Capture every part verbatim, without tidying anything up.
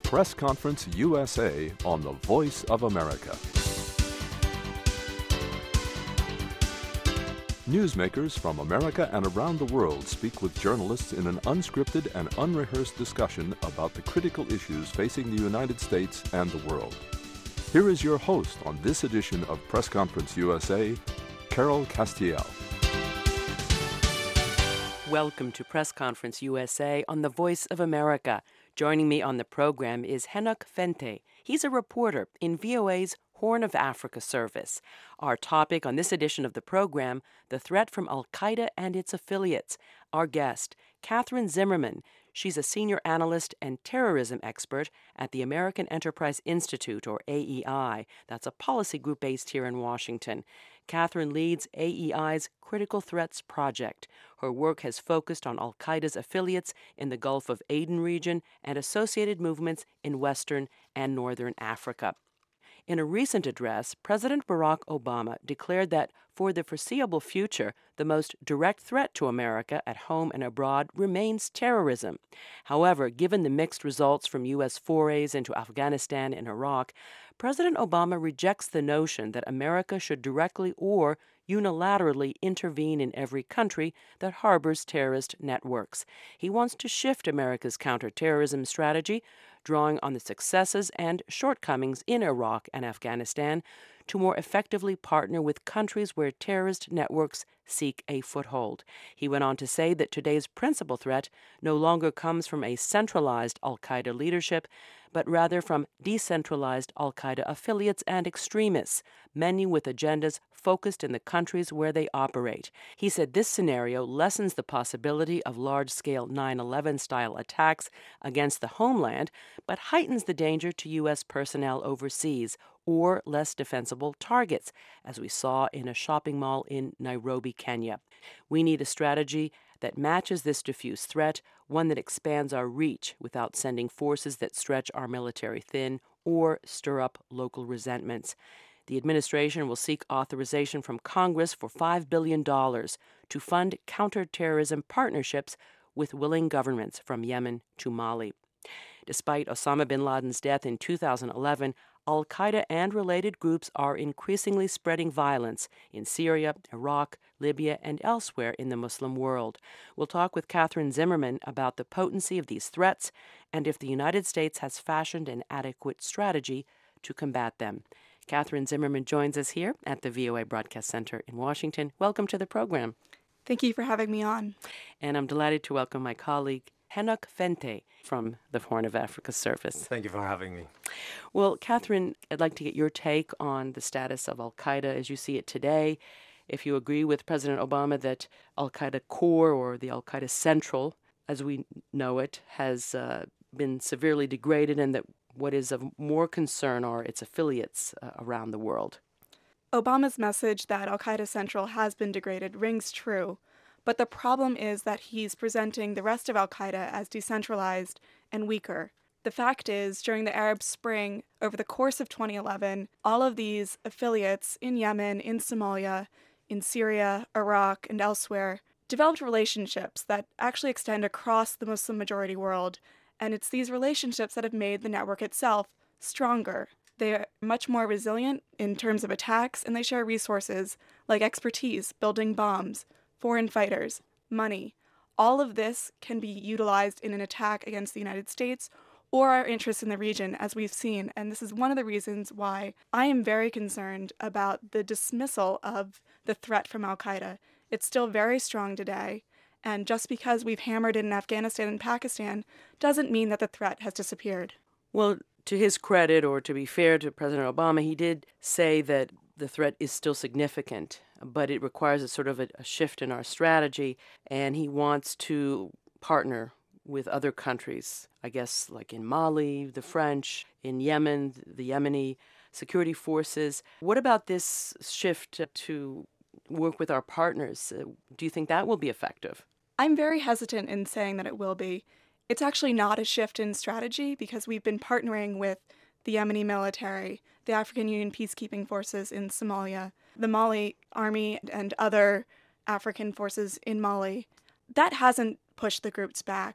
Press Conference U S A on the Voice of America. Newsmakers from America and around the world speak with journalists in an unscripted and unrehearsed discussion about the critical issues facing the United States and the world. Here is your host on this edition of Press Conference U S A, Carol Castiel. Welcome to Press Conference U S A on the Voice of America. Joining me on the program is Henok Fente. He's a reporter in V O A's Horn of Africa service. Our topic on this edition of the program, the threat from Al-Qaeda and its affiliates. Our guest, Catherine Zimmerman. She's a senior analyst and terrorism expert at the American Enterprise Institute, or A E I. That's a policy group based here in Washington. Catherine leads A E I's Critical Threats Project. Her work has focused on Al-Qaeda's affiliates in the Gulf of Aden region and associated movements in Western and Northern Africa. In a recent address, President Barack Obama declared that for the foreseeable future, the most direct threat to America at home and abroad remains terrorism. However, given the mixed results from U S forays into Afghanistan and Iraq, President Obama rejects the notion that America should directly or unilaterally intervene in every country that harbors terrorist networks. He wants to shift America's counterterrorism strategy, drawing on the successes and shortcomings in Iraq and Afghanistan, to more effectively partner with countries where terrorist networks seek a foothold. He went on to say that today's principal threat no longer comes from a centralized al-Qaeda leadership, but rather from decentralized al-Qaeda affiliates and extremists, many with agendas focused in the countries where they operate. He said this scenario lessens the possibility of large-scale nine eleven-style attacks against the homeland, but heightens the danger to U S personnel overseas or less defensible targets, as we saw in a shopping mall in Nairobi, Kenya. We need a strategy that matches this diffuse threat, one that expands our reach without sending forces that stretch our military thin or stir up local resentments. The administration will seek authorization from Congress for five billion dollars to fund counterterrorism partnerships with willing governments from Yemen to Mali. Despite Osama bin Laden's death in two thousand eleven, Al-Qaeda and related groups are increasingly spreading violence in Syria, Iraq, Libya, and elsewhere in the Muslim world. We'll talk with Catherine Zimmerman about the potency of these threats and if the United States has fashioned an adequate strategy to combat them. Catherine Zimmerman joins us here at the V O A Broadcast Center in Washington. Welcome to the program. Thank you for having me on. And I'm delighted to welcome my colleague, Henok Fente from the Horn of Africa service. Thank you for having me. Well, Catherine, I'd like to get your take on the status of Al-Qaeda as you see it today. If you agree with President Obama that Al-Qaeda core, or the Al-Qaeda Central, as we know it, has uh, been severely degraded, and that what is of more concern are its affiliates uh, around the world. Obama's message that Al-Qaeda Central has been degraded rings true. But the problem is that he's presenting the rest of al-Qaeda as decentralized and weaker. The fact is, during the Arab Spring, over the course of twenty eleven, all of these affiliates in Yemen, in Somalia, in Syria, Iraq, and elsewhere developed relationships that actually extend across the Muslim majority world, and it's these relationships that have made the network itself stronger. They are much more resilient in terms of attacks, and they share resources like expertise, building bombs, foreign fighters, money. All of this can be utilized in an attack against the United States or our interests in the region, as we've seen. And this is one of the reasons why I am very concerned about the dismissal of the threat from al-Qaeda. It's still very strong today. And just because we've hammered it in Afghanistan and Pakistan doesn't mean that the threat has disappeared. Well, to his credit, or to be fair to President Obama, he did say that the threat is still significant, but it requires a sort of a, a shift in our strategy, and he wants to partner with other countries, I guess like in Mali, the French, in Yemen, the Yemeni security forces. What about this shift to work with our partners? Uh, do you think that will be effective? I'm very hesitant in saying that it will be. It's actually not a shift in strategy because we've been partnering with the Yemeni military, the African Union peacekeeping forces in Somalia, the Mali army, and other African forces in Mali. That hasn't pushed the groups back.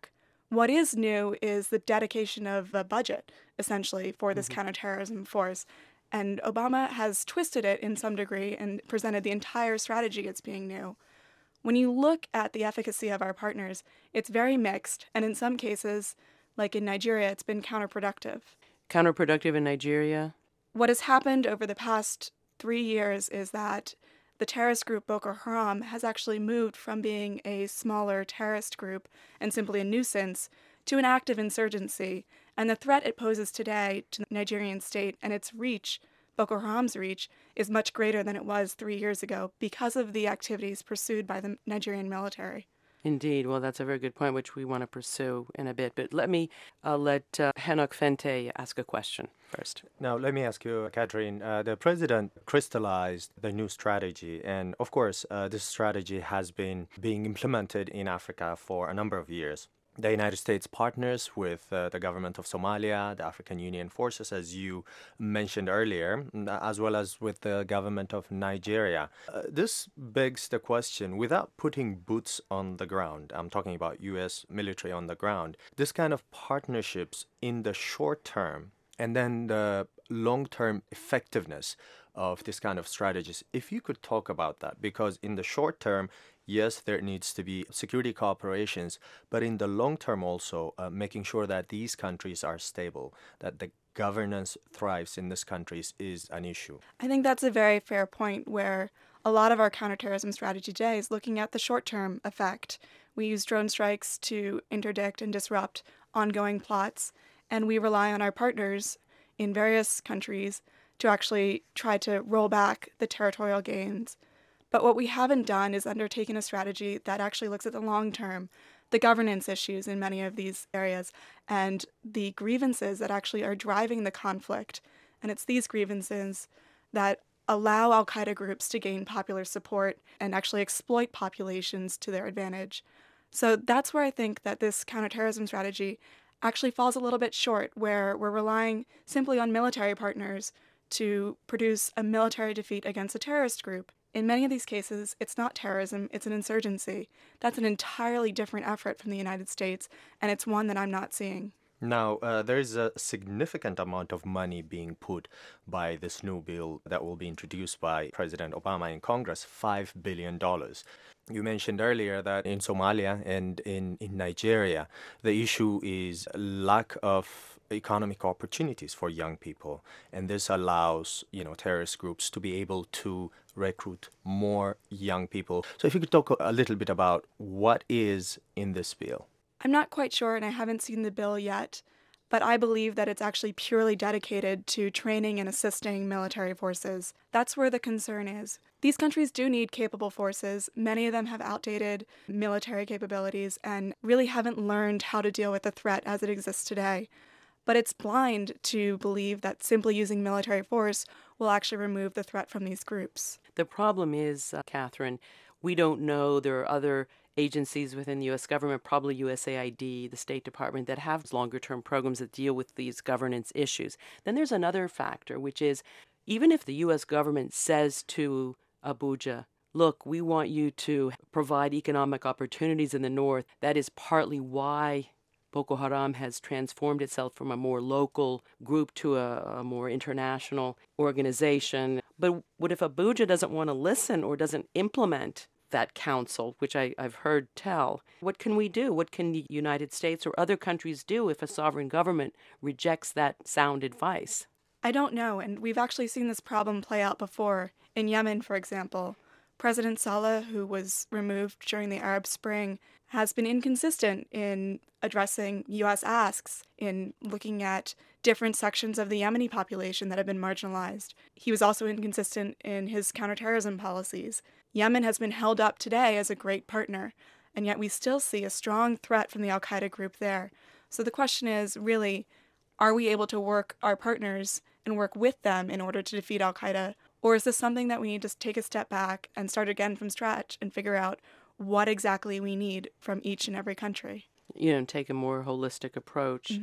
What is new is the dedication of a budget, essentially, for this Mm-hmm. counterterrorism force. And Obama has twisted it in some degree and presented the entire strategy as being new. When you look at the efficacy of our partners, it's very mixed, and in some cases, like in Nigeria, it's been counterproductive. Counterproductive in Nigeria? What has happened over the past three years is that the terrorist group Boko Haram has actually moved from being a smaller terrorist group and simply a nuisance to an active insurgency. And the threat it poses today to the Nigerian state and its reach, Boko Haram's reach, is much greater than it was three years ago because of the activities pursued by the Nigerian military. Indeed. Well, that's a very good point, which we want to pursue in a bit. But let me uh, let uh, Henok Fente ask a question first. Now, let me ask you, Catherine, uh, the president crystallized the new strategy. And of course, uh, this strategy has been being implemented in Africa for a number of years. The United States partners with uh, the government of Somalia, the African Union forces, as you mentioned earlier, as well as with the government of Nigeria. Uh, this begs the question, without putting boots on the ground, I'm talking about U S military on the ground, this kind of partnerships in the short term and then the long-term effectiveness of this kind of strategies, if you could talk about that, because in the short term, yes, there needs to be security cooperations, but in the long term also, uh, making sure that these countries are stable, that the governance thrives in these countries is an issue. I think that's a very fair point where a lot of our counterterrorism strategy today is looking at the short-term effect. We use drone strikes to interdict and disrupt ongoing plots, and we rely on our partners in various countries to actually try to roll back the territorial gains. But what we haven't done is undertaken a strategy that actually looks at the long term, the governance issues in many of these areas, and the grievances that actually are driving the conflict. And it's these grievances that allow al-Qaeda groups to gain popular support and actually exploit populations to their advantage. So that's where I think that this counterterrorism strategy actually falls a little bit short, where we're relying simply on military partners to produce a military defeat against a terrorist group. In many of these cases, it's not terrorism, it's an insurgency. That's an entirely different effort from the United States, and it's one that I'm not seeing. Now, uh, there is a significant amount of money being put by this new bill that will be introduced by President Obama in Congress, five billion dollars. You mentioned earlier that in Somalia and in, in Nigeria, the issue is lack of economic opportunities for young people. And this allows, you know, terrorist groups to be able to recruit more young people. So if you could talk a little bit about what is in this bill. I'm not quite sure, and I haven't seen the bill yet, but I believe that it's actually purely dedicated to training and assisting military forces. That's where the concern is. These countries do need capable forces. Many of them have outdated military capabilities and really haven't learned how to deal with the threat as it exists today. But it's blind to believe that simply using military force will actually remove the threat from these groups. The problem is, uh, Catherine, we don't know. There are other agencies within the U S government, probably U S A I D, the State Department, that have longer-term programs that deal with these governance issues. Then there's another factor, which is even if the U S government says to Abuja, look, we want you to provide economic opportunities in the north, that is partly why Boko Haram has transformed itself from a more local group to a, a more international organization. But what if Abuja doesn't want to listen or doesn't implement that council, which I, I've heard tell? What can we do? What can the United States or other countries do if a sovereign government rejects that sound advice? I don't know, and we've actually seen this problem play out before. In Yemen, for example, President Saleh, who was removed during the Arab Spring, has been inconsistent in addressing U S asks, in looking at different sections of the Yemeni population that have been marginalized. He was also inconsistent in his counterterrorism policies. Yemen has been held up today as a great partner, and yet we still see a strong threat from the al-Qaeda group there. So the question is really, are we able to work our partners and work with them in order to defeat al-Qaeda? Or is this something that we need to take a step back and start again from scratch and figure out what exactly we need from each and every country? You know, take a more holistic approach. Mm-hmm.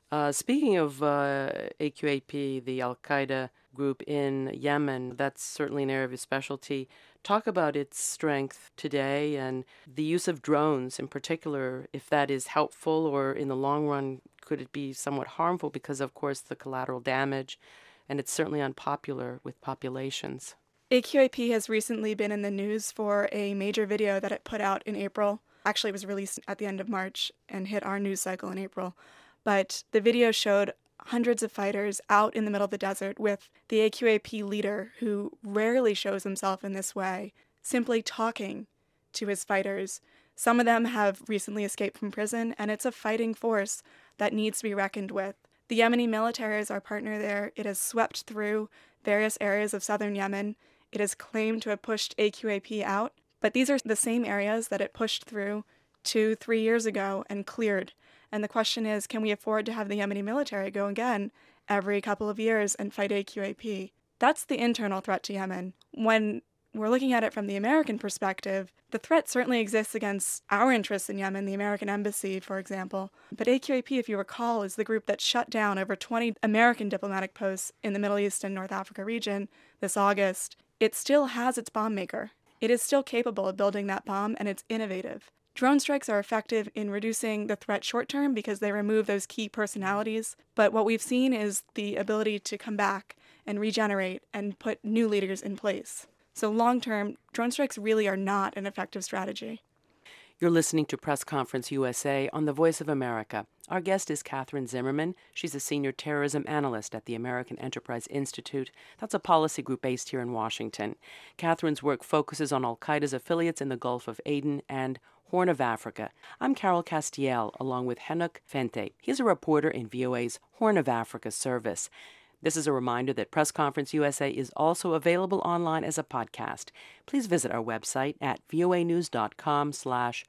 Uh, speaking of uh, A Q A P, the Al-Qaeda group in Yemen, that's certainly an area of his specialty. Talk about its strength today and the use of drones in particular, if that is helpful or in the long run, could it be somewhat harmful because, of course, the collateral damage, and it's certainly unpopular with populations. A Q A P has recently been in the news for a major video that it put out in April. Actually, it was released at the end of March and hit our news cycle in April. But the video showed hundreds of fighters out in the middle of the desert with the A Q A P leader, who rarely shows himself in this way, simply talking to his fighters. Some of them have recently escaped from prison, and it's a fighting force that needs to be reckoned with. The Yemeni military is our partner there. It has swept through various areas of southern Yemen. It has claimed to have pushed A Q A P out, but these are the same areas that it pushed through two, three years ago and cleared. And the question is, can we afford to have the Yemeni military go again every couple of years and fight A Q A P? That's the internal threat to Yemen. When we're looking at it from the American perspective, the threat certainly exists against our interests in Yemen, the American embassy, for example. But A Q A P, if you recall, is the group that shut down over twenty American diplomatic posts in the Middle East and North Africa region this August. It still has its bomb maker. It is still capable of building that bomb, and it's innovative. Drone strikes are effective in reducing the threat short term because they remove those key personalities. But what we've seen is the ability to come back and regenerate and put new leaders in place. So long term, drone strikes really are not an effective strategy. You're listening to Press Conference U S A on the Voice of America. Our guest is Catherine Zimmerman. She's a senior terrorism analyst at the American Enterprise Institute. That's a policy group based here in Washington. Catherine's work focuses on Al-Qaeda's affiliates in the Gulf of Aden and Horn of Africa. I'm Carol Castiel, along with Henok Fente. He's a reporter in V O A's Horn of Africa service. This is a reminder that Press Conference U S A is also available online as a podcast. Please visit our website at voanews.com slash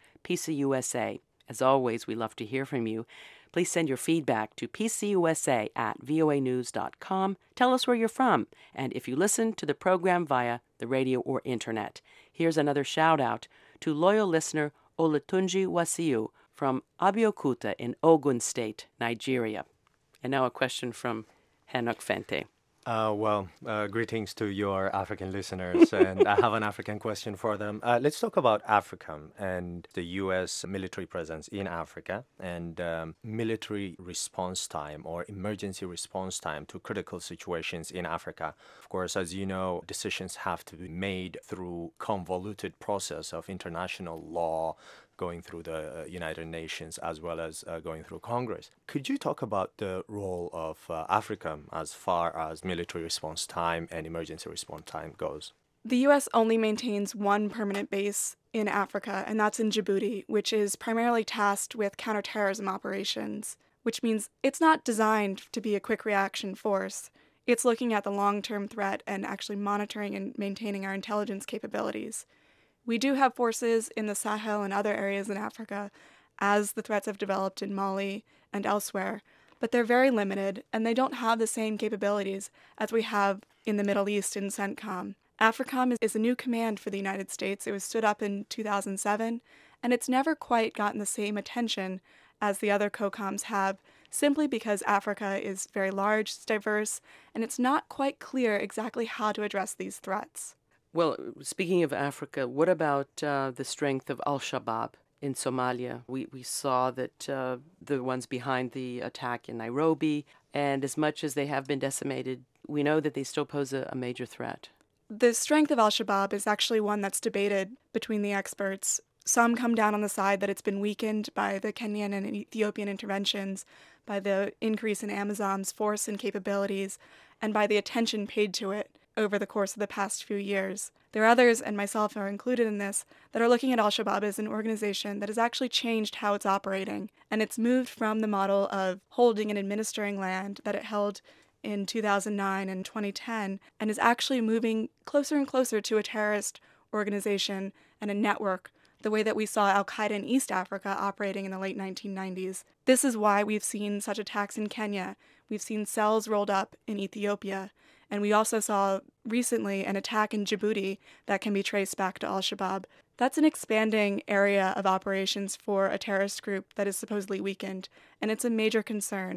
PCUSA. As always, we love to hear from you. Please send your feedback to pcusa at voanews dot com. Tell us where you're from, and if you listen to the program via the radio or internet. Here's another shout-out to loyal listener Olatunji Wasiu from Abeokuta in Ogun State, Nigeria. And now a question from Henok Fente. Uh, well, uh, greetings to your African listeners, and I have an African question for them. Uh, let's talk about Africa and the U S military presence in Africa and um, military response time or emergency response time to critical situations in Africa. Of course, as you know, decisions have to be made through convoluted process of international law, going through the uh, United Nations as well as uh, going through Congress. Could you talk about the role of uh, Africa as far as military response time and emergency response time goes? The U S only maintains one permanent base in Africa, and that's in Djibouti, which is primarily tasked with counterterrorism operations, which means it's not designed to be a quick reaction force. It's looking at the long-term threat and actually monitoring and maintaining our intelligence capabilities. We do have forces in the Sahel and other areas in Africa as the threats have developed in Mali and elsewhere, but they're very limited and they don't have the same capabilities as we have in the Middle East in CENTCOM. AFRICOM is a new command for the United States. It was stood up in two thousand seven, and it's never quite gotten the same attention as the other COCOMs have, simply because Africa is very large, it's diverse, and it's not quite clear exactly how to address these threats. Well, speaking of Africa, what about uh, the strength of Al-Shabaab in Somalia? We we saw that uh, the ones behind the attack in Nairobi, and as much as they have been decimated, we know that they still pose a, a major threat. The strength of Al-Shabaab is actually one that's debated between the experts. Some come down on the side that it's been weakened by the Kenyan and Ethiopian interventions, by the increase in Amazon's force and capabilities, and by the attention paid to it over the course of the past few years. There are others, and myself are included in this, that are looking at Al-Shabaab as an organization that has actually changed how it's operating, and it's moved from the model of holding and administering land that it held in two thousand nine and twenty ten, and is actually moving closer and closer to a terrorist organization and a network, the way that we saw Al-Qaeda in East Africa operating in the late nineteen nineties. This is why we've seen such attacks in Kenya. We've seen cells rolled up in Ethiopia. And we also saw recently an attack in Djibouti that can be traced back to Al-Shabaab. That's an expanding area of operations for a terrorist group that is supposedly weakened, and it's a major concern.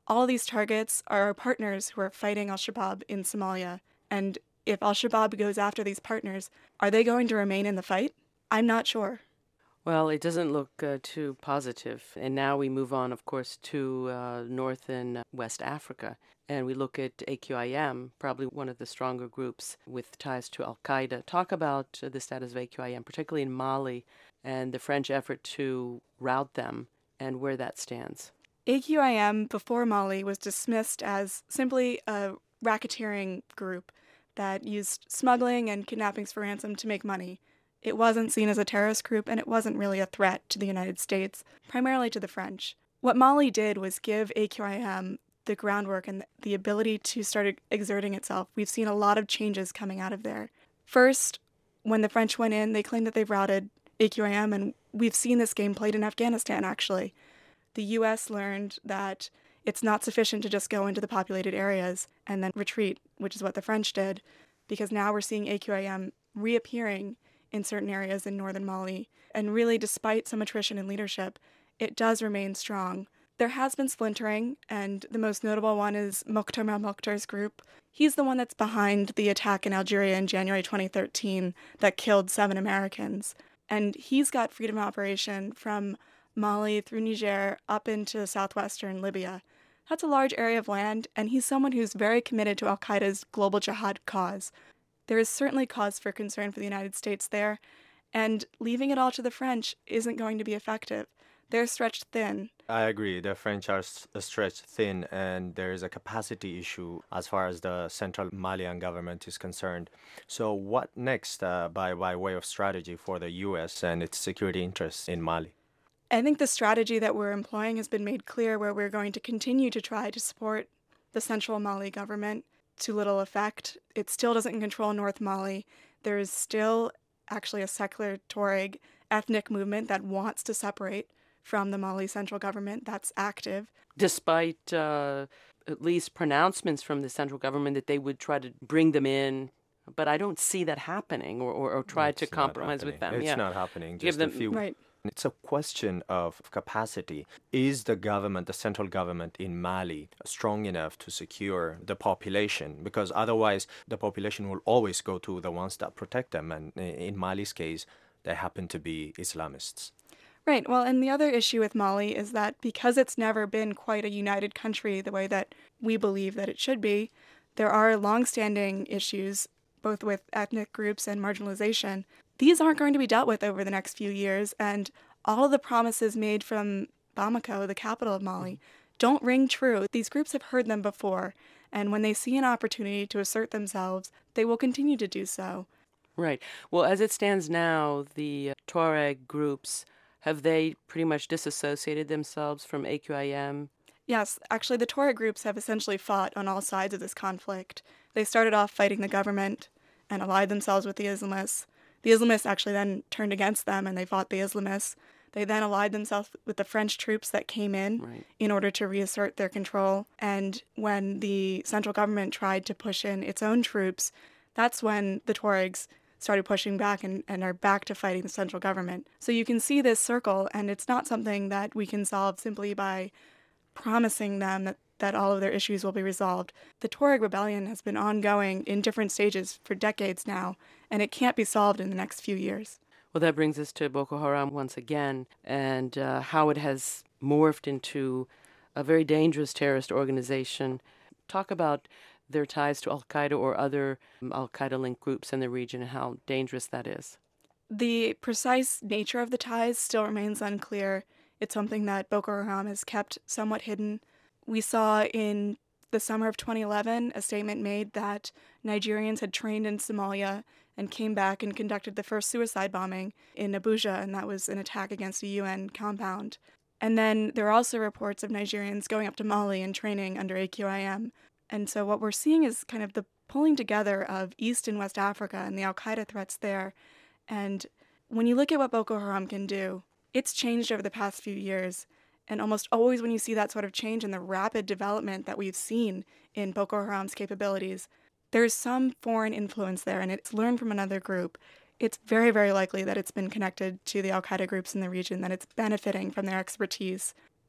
all these targets are our partners who are fighting al-Shabaab in Somalia. And if al-Shabaab goes after these partners, are they going to remain in the fight? I'm not sure. Well, it doesn't look uh, too positive. And now we move on, of course, to uh, North and West Africa. And we look at A Q I M, probably one of the stronger groups with ties to al-Qaeda. Talk about uh, the status of A Q I M, particularly in Mali, and the French effort to rout them and where that stands. A Q I M, before Mali, was dismissed as simply a racketeering group that used smuggling and kidnappings for ransom to make money. It wasn't seen as a terrorist group, and it wasn't really a threat to the United States, primarily to the French. What Mali did was give A Q I M the groundwork and the ability to start exerting itself. We've seen a lot of changes coming out of there. First, when the French went in, they claimed that they've routed A Q I M, and we've seen this game played in Afghanistan, actually. The U S learned that it's not sufficient to just go into the populated areas and then retreat, which is what the French did, because now we're seeing A Q I M reappearing in certain areas in northern Mali. And really, despite some attrition in leadership, it does remain strong. There has been splintering, and the most notable one is Mokhtar Mokhtar's group. He's the one that's behind the attack in Algeria in January twenty thirteen that killed seven Americans. And he's got freedom of operation from Mali through Niger up into southwestern Libya. That's a large area of land, and he's someone who's very committed to al-Qaeda's global jihad cause. There is certainly cause for concern for the United States there, and leaving it all to the French isn't going to be effective. They're stretched thin. I agree. The French are stretched thin, and there is a capacity issue as far as the central Malian government is concerned. So what next uh, by, by way of strategy for the U S and its security interests in Mali? I think the strategy that we're employing has been made clear, where we're going to continue to try to support the central Mali government to little effect. It still doesn't control North Mali. There is still actually a secular Tuareg ethnic movement that wants to separate from the Mali central government. That's active. Despite uh, at least pronouncements from the central government that they would try to bring them in, but I don't see that happening, or, or, or try it's to compromise with them. It's yeah. not happening. Just Give them, a few. Right. It's a question of capacity. Is the government, the central government in Mali, strong enough to secure the population? Because otherwise, the population will always go to the ones that protect them. And in Mali's case, they happen to be Islamists. Right. Well, and the other issue with Mali is that because it's never been quite a united country the way that we believe that it should be, there are longstanding issues, both with ethnic groups and marginalization. These aren't going to be dealt with over the next few years, and all of the promises made from Bamako, the capital of Mali, don't ring true. These groups have heard them before, and when they see an opportunity to assert themselves, they will continue to do so. Right. Well, as it stands now, the Tuareg groups, have they pretty much disassociated themselves from A Q I M? Yes, actually the Tuareg groups have essentially fought on all sides of this conflict. They started off fighting the government and allied themselves with the Islamists. The Islamists actually then turned against them, and they fought the Islamists. They then allied themselves with the French troops that came in right. in order to reassert their control. And when the central government tried to push in its own troops, that's when the Tuaregs started pushing back and, and are back to fighting the central government. So you can see this circle, and it's not something that we can solve simply by promising them that, that all of their issues will be resolved. The Tuareg rebellion has been ongoing in different stages for decades now, and it can't be solved in the next few years. Well, that brings us to Boko Haram once again, and uh, how it has morphed into a very dangerous terrorist organization. Talk about their ties to al-Qaeda or other um, al-Qaeda-linked groups in the region and how dangerous that is. The precise nature of the ties still remains unclear. It's something that Boko Haram has kept somewhat hidden. We saw in the summer of twenty eleven a statement made that Nigerians had trained in Somalia and came back and conducted the first suicide bombing in Abuja, and that was an attack against a U N compound. And then there are also reports of Nigerians going up to Mali and training under A Q I M. And so what we're seeing is kind of the pulling together of East and West Africa and the al-Qaeda threats there. And when you look at what Boko Haram can do, it's changed over the past few years. And almost always when you see that sort of change and the rapid development that we've seen in Boko Haram's capabilities, there's some foreign influence there, and it's learned from another group. It's very, very likely that it's been connected to the al-Qaeda groups in the region, that it's benefiting from their expertise.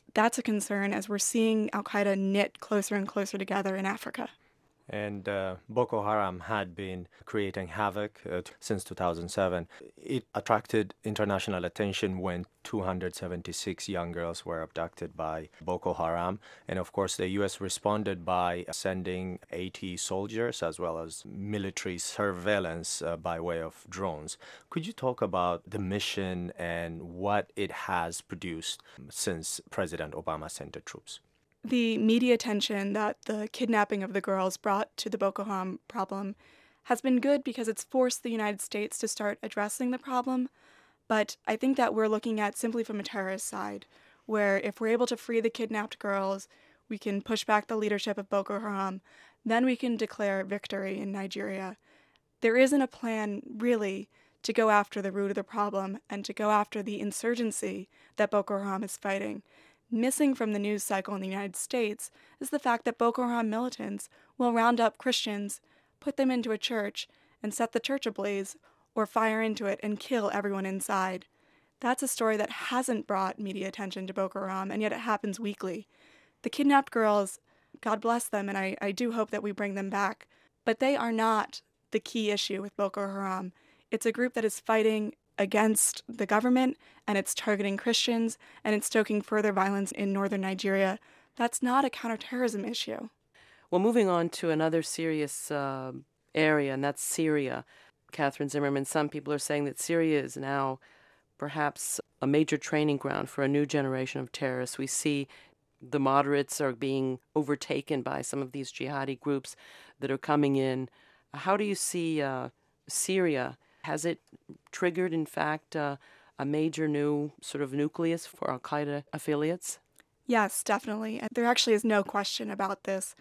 that's a concern as we're seeing al-Qaeda knit closer and closer together in Africa. And uh, Boko Haram had been creating havoc uh, t- since two thousand seven. It attracted international attention when two hundred seventy-six young girls were abducted by Boko Haram. And of course, the U S responded by sending eighty soldiers as well as military surveillance uh, by way of drones. Could you talk about the mission and what it has produced since President Obama sent the troops? The media attention that the kidnapping of the girls brought to the Boko Haram problem has been good because it's forced the United States to start addressing the problem, but I think that we're looking at simply from a terrorist side, where if we're able to free the kidnapped girls, we can push back the leadership of Boko Haram, then we can declare victory in Nigeria. There isn't a plan, really, to go after the root of the problem and to go after the insurgency that Boko Haram is fighting. Missing from the news cycle in the United States is the fact that Boko Haram militants will round up Christians, put them into a church, and set the church ablaze, or fire into it and kill everyone inside. That's a story that hasn't brought media attention to Boko Haram, and yet it happens weekly. The kidnapped girls, God bless them, and I, I do hope that we bring them back, but they are not the key issue with Boko Haram. It's a group that is fighting against the government, and it's targeting Christians, and it's stoking further violence in northern Nigeria. That's not a counterterrorism issue. Well, moving on to another serious uh, area, and that's Syria. Catherine Zimmerman, some people are saying that Syria is now perhaps a major training ground for a new generation of terrorists. We see the moderates are being overtaken by some of these jihadi groups that are coming in. How do you see uh, Syria? Has it triggered, in fact, uh, a major new sort of nucleus for al-Qaeda affiliates? Yes, definitely. There actually is no question about this.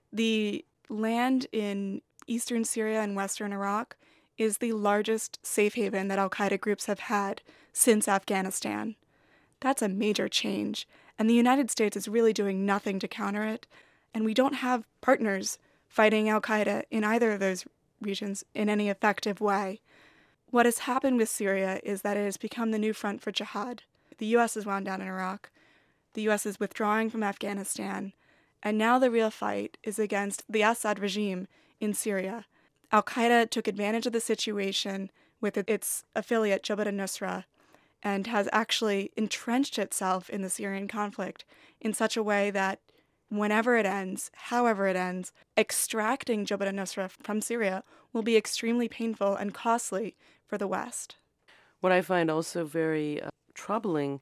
The land in eastern Syria and western Iraq is the largest safe haven that al-Qaeda groups have had since Afghanistan. That's a major change, and the United States is really doing nothing to counter it, and we don't have partners fighting al-Qaeda in either of those regions in any effective way. What has happened with Syria is that it has become the new front for jihad. The U S is wound down in Iraq. The U S is withdrawing from Afghanistan. And now the real fight is against the Assad regime in Syria. Al-Qaeda took advantage of the situation with its affiliate Jabhat al-Nusra and has actually entrenched itself in the Syrian conflict in such a way that whenever it ends, however it ends, extracting Jabhat al-Nusra from Syria will be extremely painful and costly for the West. What I find also very uh, troubling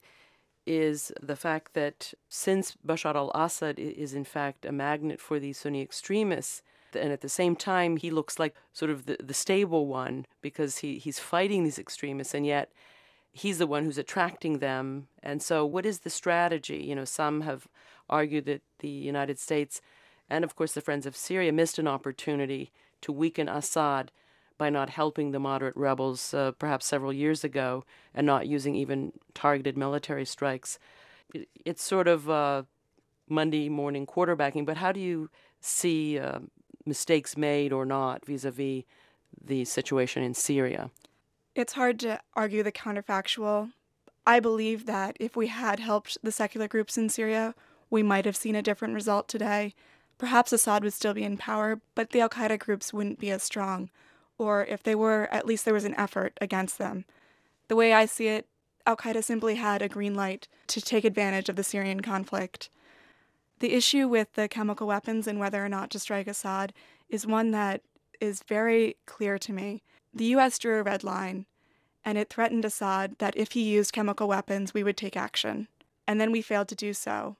is the fact that since Bashar al-Assad is in fact a magnet for these Sunni extremists, and at the same time he looks like sort of the, the stable one because he, he's fighting these extremists, and yet he's the one who's attracting them. And so what is the strategy? You know, some have argued that the United States and, of course, the Friends of Syria missed an opportunity to weaken Assad by not helping the moderate rebels uh, perhaps several years ago and not using even targeted military strikes. It, it's sort of uh, Monday morning quarterbacking, but how do you see uh, mistakes made or not vis-a-vis the situation in Syria? It's hard to argue the counterfactual. I believe that if we had helped the secular groups in Syria, we might have seen a different result today. Perhaps Assad would still be in power, but the al-Qaeda groups wouldn't be as strong. Or if they were, at least there was an effort against them. The way I see it, al-Qaeda simply had a green light to take advantage of the Syrian conflict. The issue with the chemical weapons and whether or not to strike Assad is one that is very clear to me. The U S drew a red line, and it threatened Assad that if he used chemical weapons, we would take action. And then we failed to do so.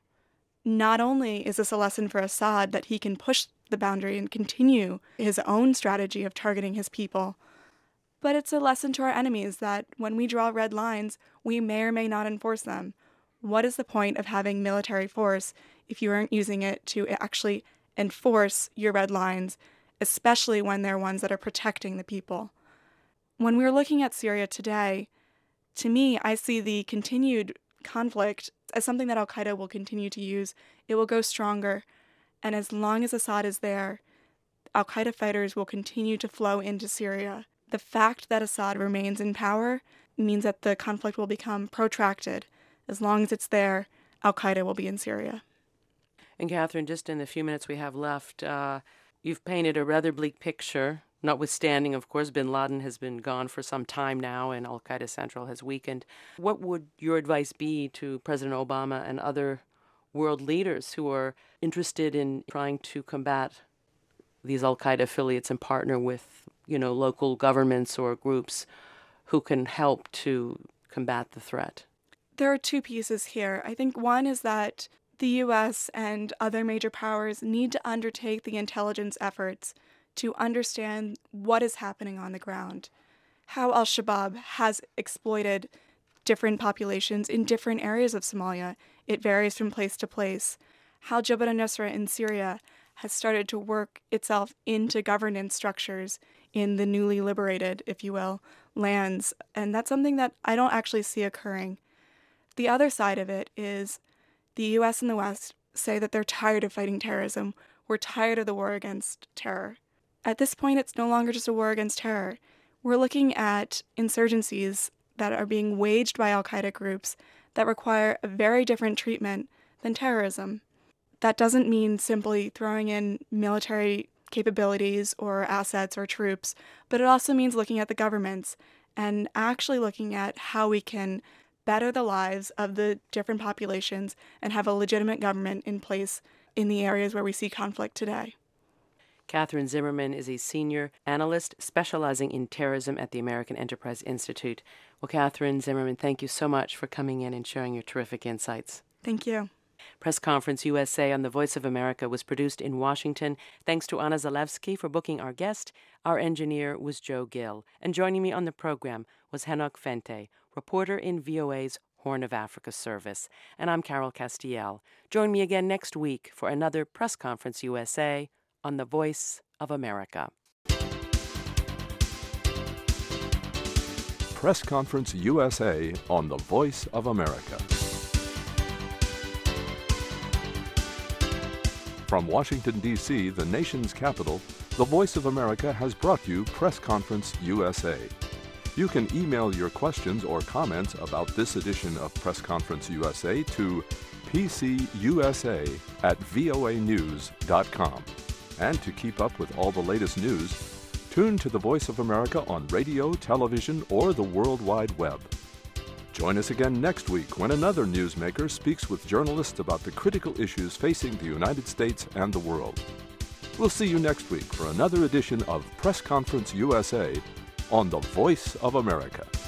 Not only is this a lesson for Assad that he can push the boundary and continue his own strategy of targeting his people, but it's a lesson to our enemies that when we draw red lines, we may or may not enforce them. What is the point of having military force if you aren't using it to actually enforce your red lines, especially when they're ones that are protecting the people? When we're looking at Syria today, to me, I see the continued conflict as something that al-Qaeda will continue to use. It will go stronger. And as long as Assad is there, al-Qaeda fighters will continue to flow into Syria. The fact that Assad remains in power means that the conflict will become protracted. As long as it's there, al-Qaeda will be in Syria. And Catherine, just in the few minutes we have left, uh, you've painted a rather bleak picture, notwithstanding, of course, bin Laden has been gone for some time now and al-Qaeda Central has weakened. What would your advice be to President Obama and other world leaders who are interested in trying to combat these al-Qaeda affiliates and partner with, you know, local governments or groups who can help to combat the threat? There are two pieces here. I think one is that the U S and other major powers need to undertake the intelligence efforts to understand what is happening on the ground, how al-Shabaab has exploited different populations in different areas of Somalia. It varies from place to place. How Jabhat al-Nusra in Syria has started to work itself into governance structures in the newly liberated, if you will, lands. And that's something that I don't actually see occurring. The other side of it is the U S and the West say that they're tired of fighting terrorism. We're tired of the war against terror. At this point, it's no longer just a war against terror. We're looking at insurgencies that are being waged by al-Qaeda groups that require a very different treatment than terrorism. That doesn't mean simply throwing in military capabilities or assets or troops, but it also means looking at the governments and actually looking at how we can better the lives of the different populations and have a legitimate government in place in the areas where we see conflict today. Catherine Zimmerman is a senior analyst specializing in terrorism at the American Enterprise Institute. Well, Catherine Zimmerman, thank you so much for coming in and sharing your terrific insights. Thank you. Press Conference U S A on the Voice of America was produced in Washington. Thanks to Anna Zalewski for booking our guest. Our engineer was Joe Gill. And joining me on the program was Henok Fente, reporter in V O A's Horn of Africa service. And I'm Carol Castiel. Join me again next week for another Press Conference U S A on the Voice of America. Press Conference U S A on the Voice of America. From Washington, D C, the nation's capital, the Voice of America has brought you Press Conference U S A. You can email your questions or comments about this edition of Press Conference U S A to p c u s a at voa news dot com. And to keep up with all the latest news, tune to the Voice of America on radio, television, or the World Wide Web. Join us again next week when another newsmaker speaks with journalists about the critical issues facing the United States and the world. We'll see you next week for another edition of Press Conference U S A on the Voice of America.